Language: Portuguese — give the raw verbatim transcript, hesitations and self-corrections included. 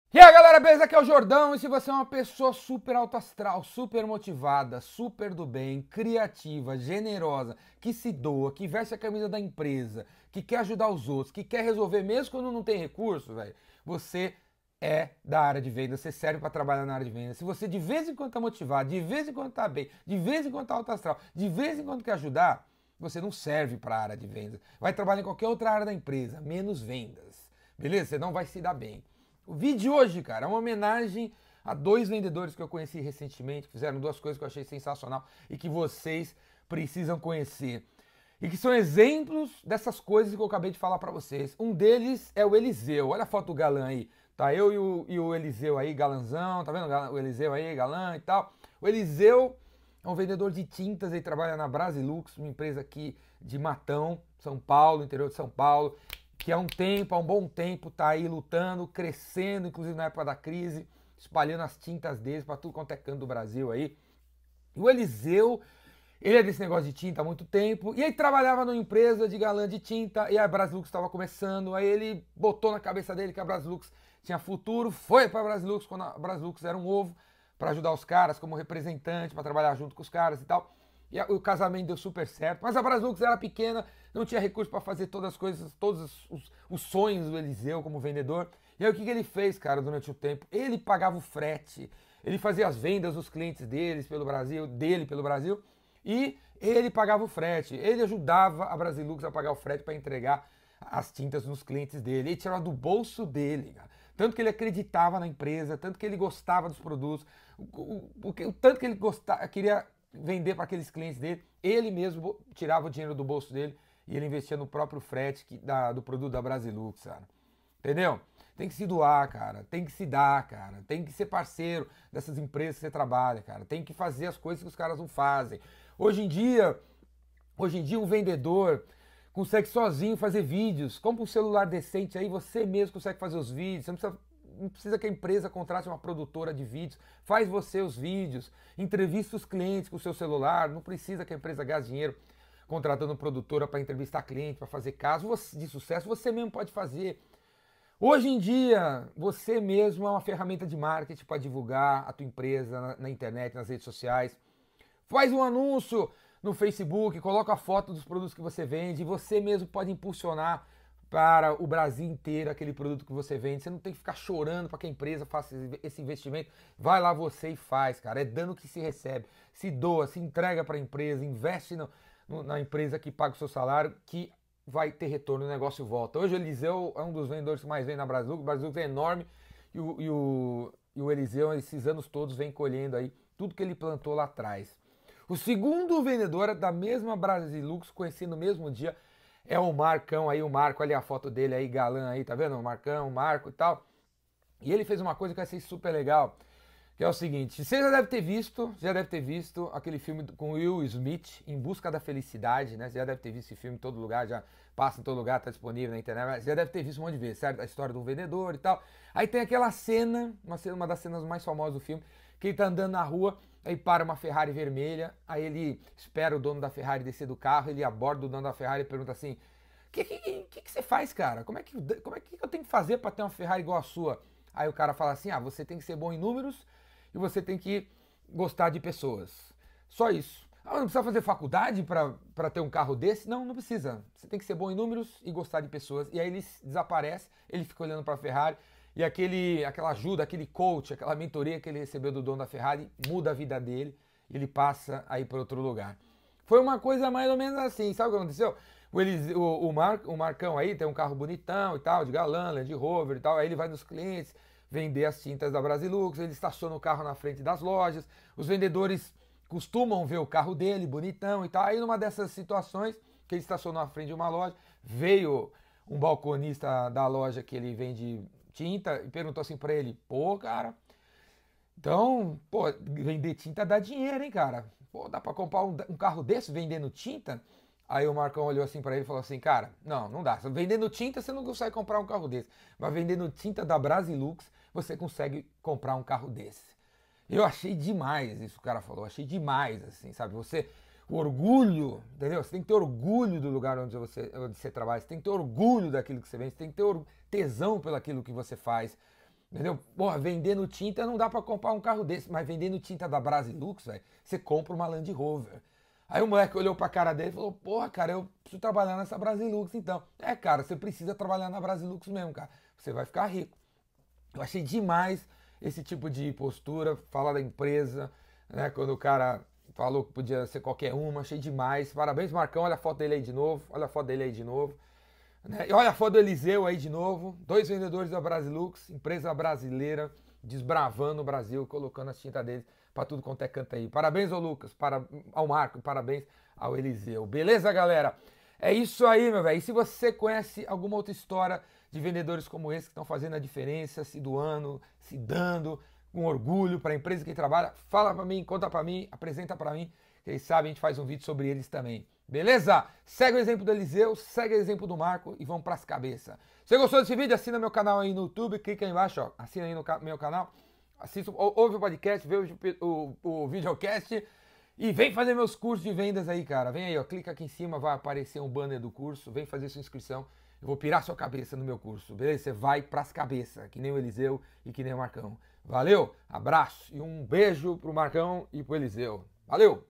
E aí galera, beleza? Aqui é o Jordão e se você é uma pessoa super alto astral, super motivada, super do bem, criativa, generosa, que se doa, que veste a camisa da empresa, que quer ajudar os outros, que quer resolver mesmo quando não tem recurso, velho, você é da área de venda, você serve para trabalhar na área de venda. Se você de vez em quando tá motivado, de vez em quando tá bem, de vez em quando tá alto astral, de vez em quando quer ajudar, você não serve para a área de vendas. Vai trabalhar em qualquer outra área da empresa, menos vendas. Beleza? Você não vai se dar bem. O vídeo de hoje, cara, é uma homenagem a dois vendedores que eu conheci recentemente, que fizeram duas coisas que eu achei sensacional e que vocês precisam conhecer. E que são exemplos dessas coisas que eu acabei de falar para vocês. Um deles é o Eliseu. Olha a foto do galã aí. Tá eu e o, e o Eliseu aí, galanzão. Tá vendo o Eliseu aí, galã e tal. O Eliseu é um vendedor de tintas, ele trabalha na Brasilux, uma empresa aqui de Matão, São Paulo, interior de São Paulo, que há um tempo, há um bom tempo, tá aí lutando, crescendo, inclusive na época da crise, espalhando as tintas deles para tudo quanto é canto do Brasil aí. E o Eliseu, ele é desse negócio de tinta há muito tempo, e aí trabalhava numa empresa de galã de tinta, e a Brasilux estava começando, aí ele botou na cabeça dele que a Brasilux tinha futuro, foi para a Brasilux quando a Brasilux era um ovo, para ajudar os caras como representante, para trabalhar junto com os caras e tal. E o casamento deu super certo, mas a Brasilux era pequena, não tinha recurso para fazer todas as coisas, todos os, os, sonhos do Eliseu como vendedor. E aí o que, que ele fez, cara, durante o tempo? Ele pagava o frete, ele fazia as vendas dos clientes deles pelo Brasil, dele pelo Brasil, e ele pagava o frete. Ele ajudava a Brasilux a pagar o frete para entregar as tintas nos clientes dele. Ele tirava do bolso dele, cara. Tanto que ele acreditava na empresa, tanto que ele gostava dos produtos, o, o, o, o tanto que ele gostava, queria vender para aqueles clientes dele, ele mesmo tirava o dinheiro do bolso dele e ele investia no próprio frete que, da, do produto da Brasilux, cara. Entendeu? Tem que se doar, cara. Tem que se dar, cara. Tem que ser parceiro dessas empresas que você trabalha, cara. Tem que fazer as coisas que os caras não fazem. Hoje em dia, hoje em dia um vendedor consegue sozinho fazer vídeos. Compra um celular decente aí, você mesmo consegue fazer os vídeos. Você não precisa não precisa que a empresa contrate uma produtora de vídeos, faz você os vídeos, entrevista os clientes com o seu celular, não precisa que a empresa gaste dinheiro contratando produtora para entrevistar cliente, para fazer caso de sucesso, você mesmo pode fazer. Hoje em dia, você mesmo é uma ferramenta de marketing para divulgar a tua empresa na, na internet, nas redes sociais. Faz um anúncio no Facebook, coloca a foto dos produtos que você vende, e você mesmo pode impulsionar para o Brasil inteiro aquele produto que você vende. Você não tem que ficar chorando para que a empresa faça esse investimento. Vai lá você e faz, cara. É dano que se recebe. Se doa, se entrega para a empresa, investe no, no, na empresa que paga o seu salário, que vai ter retorno, o negócio volta. Hoje o Eliseu é um dos vendedores que mais vende na Brasil. O Brasil é enorme e o, e, o, e o Eliseu, esses anos todos, vem colhendo aí tudo que ele plantou lá atrás. O segundo vendedor da mesma Brasilux, conheci no mesmo dia, é o Marcão aí, o Marco, ali a foto dele aí, galã aí, tá vendo? O Marcão, o Marco e tal. E ele fez uma coisa que eu achei super legal, que é o seguinte, você já deve ter visto, já deve ter visto aquele filme com Will Smith, Em Busca da Felicidade, né? Você já deve ter visto esse filme em todo lugar, já passa em todo lugar, tá disponível na internet, você já deve ter visto um monte de vezes, certo? A história de um vendedor e tal. Aí tem aquela cena, uma, cena, uma das cenas mais famosas do filme, que ele tá andando na rua, aí para uma Ferrari vermelha, aí ele espera o dono da Ferrari descer do carro, ele aborda o dono da Ferrari e pergunta assim, o que, que, que, que você faz, cara? Como é que, como é que eu tenho que fazer para ter uma Ferrari igual a sua? Aí o cara fala assim, ah, você tem que ser bom em números e você tem que gostar de pessoas. Só isso. Ah, não precisa fazer faculdade para ter um carro desse? Não, não precisa. Você tem que ser bom em números e gostar de pessoas. E aí ele desaparece, ele fica olhando para a Ferrari e aquele, aquela ajuda, aquele coach, aquela mentoria que ele recebeu do dono da Ferrari muda a vida dele e ele passa a ir para outro lugar. Foi uma coisa mais ou menos assim. Sabe o que aconteceu? O, Elis, o, o, Mar, o Marcão aí tem um carro bonitão e tal, de galã, Land Rover e tal. Aí ele vai nos clientes vender as tintas da Brasilux, ele estaciona o carro na frente das lojas, os vendedores costumam ver o carro dele, bonitão e tal. Aí numa dessas situações, que ele estacionou na frente de uma loja, veio um balconista da loja que ele vende tinta e perguntou assim pra ele, pô, cara, então, pô, vender tinta dá dinheiro, hein, cara? Pô, dá pra comprar um, um carro desse vendendo tinta? Aí o Marcão olhou assim pra ele e falou assim, cara, não, não dá. Vendendo tinta você não consegue comprar um carro desse. Mas vendendo tinta da Brasilux, você consegue comprar um carro desse. Eu achei demais isso que o cara falou, achei demais, assim, sabe? Você, o orgulho, entendeu? Você tem que ter orgulho do lugar onde você, onde você trabalha, você tem que ter orgulho daquilo que você vende, você tem que ter tesão pelo aquilo que você faz. Entendeu? Porra, vendendo tinta não dá pra comprar um carro desse, mas vendendo tinta da Brasilux, velho, você compra uma Land Rover. Aí o moleque olhou pra cara dele e falou, porra, cara, eu preciso trabalhar nessa Brasilux então. É, cara, você precisa trabalhar na Brasilux mesmo, cara. Você vai ficar rico. Eu achei demais esse tipo de postura, falar da empresa, né? Quando o cara falou que podia ser qualquer uma, achei demais. Parabéns, Marcão, olha a foto dele aí de novo, olha a foto dele aí de novo. Né? E olha a foto do Eliseu aí de novo, dois vendedores da Brasilux, empresa brasileira, desbravando o Brasil, colocando as tintas deles para tudo quanto é canto aí. Parabéns ao Lucas, para, ao Marco, parabéns ao Eliseu. Beleza, galera? É isso aí, meu velho. E se você conhece alguma outra história de vendedores como esse que estão fazendo a diferença, se doando, se dando com orgulho para a empresa que trabalha, fala para mim, conta para mim, apresenta para mim. Quem sabe a gente faz um vídeo sobre eles também. Beleza? Segue o exemplo do Eliseu, segue o exemplo do Marco e vamos pras cabeças. Se você gostou desse vídeo, assina meu canal aí no YouTube, clica aí embaixo, ó, assina aí no meu canal, assista, ouve o podcast, vê o, o, o videocast e vem fazer meus cursos de vendas aí, cara. Vem aí, ó, clica aqui em cima, vai aparecer um banner do curso, vem fazer sua inscrição. Eu vou pirar sua cabeça no meu curso, beleza? Você vai pras cabeças, que nem o Eliseu e que nem o Marcão. Valeu, abraço e um beijo pro Marcão e pro Eliseu. Valeu!